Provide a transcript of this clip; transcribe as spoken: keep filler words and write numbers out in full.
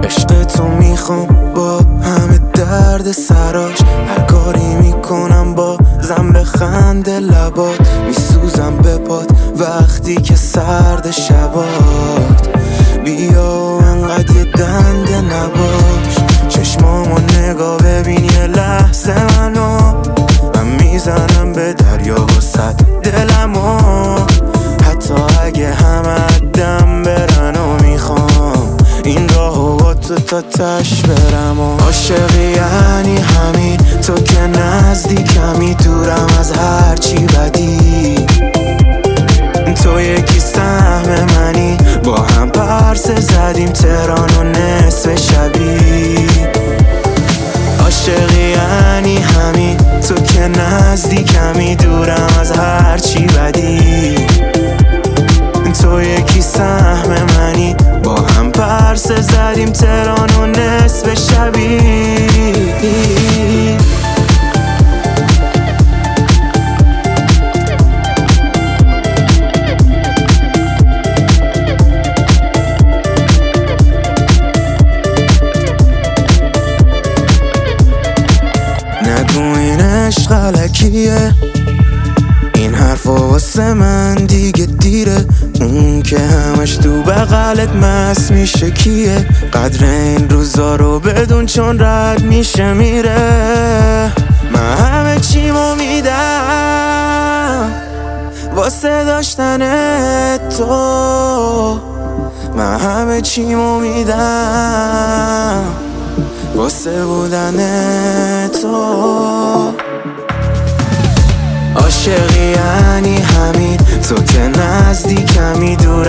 عشق تو میخوام با همه درد سراش، هر کاری میکنم با زن بخنده لبات، میسوزم به پات وقتی که سرد شبات. بیا انقدر یه دنده نباش، چشمامو نگاه ببین یه لحظه منو، من میزنم به دریا واسه دلمو، حتی اگه همه دم برن و میخوام این راهو با تو تا تش برم. و عاشقی یعنی همین، تو که نزدیکمی دورم از هر چی بدی، تو یکی سهم منی، با هم پرسه زدیم تهران و نصف شبی. عاشقی یعنی همین، تو که نزدیکمی دورم از هر چی بدی، تو یکی سهم منی، با هم پرسه زدیم تهران و نصف شبی. نگو این عشق غلکیه، این حرفا واسه من دیگه دیره، اون که همش تو بغلت مست میشه کیه، قدر این روزا رو بدون چون رد میشه میره. من همه چیمو میدم واسه داشتن تو، من همه چیمو میدم واسه بودن تو. عاشقی یعنی همین، تو که نزدیکمی دور